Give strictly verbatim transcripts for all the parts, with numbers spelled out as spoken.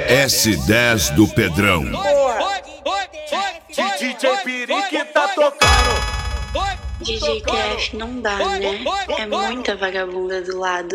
S dez do Pedrão. D J Pirique tá tocando. D J T F não dá, né? É muita vagabunda do lado.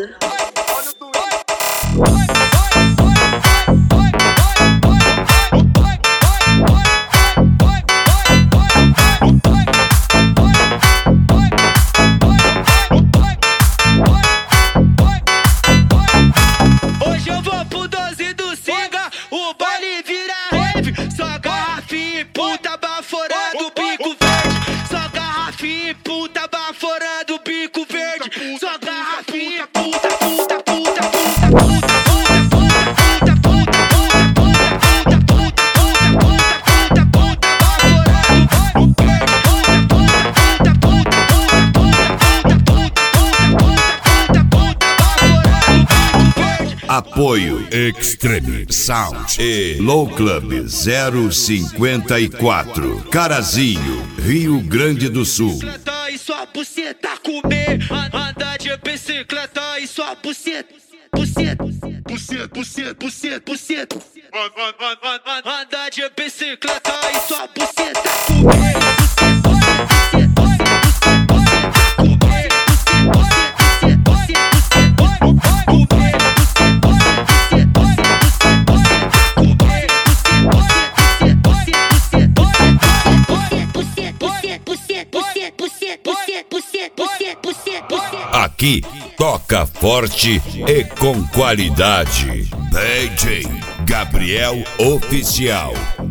Hoje eu vou pro doze do Singa, o baile vira rave. Só garrafinha e puta baforando o bico verde. Só garrafinha e puta baforando o bico verde. Só garrafinha e puta, puta, puta, puta, puta, puta, puta, puta, puta, puta, puta, puta, puta, puta, puta, baforando o bico verde. Puta, puta, puta, puta, puta, puta, puta, puta, puta, puta, puta, baforando o bico verde. Apoio Extreme Sound e Low Club zero cinquenta e quatro, Carazinho, Rio Grande do Sul. E sua buceta comer, anda de bicicleta e sua buceta, buceta, buceta, buceta, buceta, buceta, anda de bicicleta e sua buceta comer, buceta, buceta, buceta, buceta, comer, buceta, buceta, buceta, buceta, comer, buceta, buceta, buceta, buceta, comer, buceta, buceta, buceta, buceta, buceta. Aqui toca forte e com qualidade. D J Gabriel Oficial.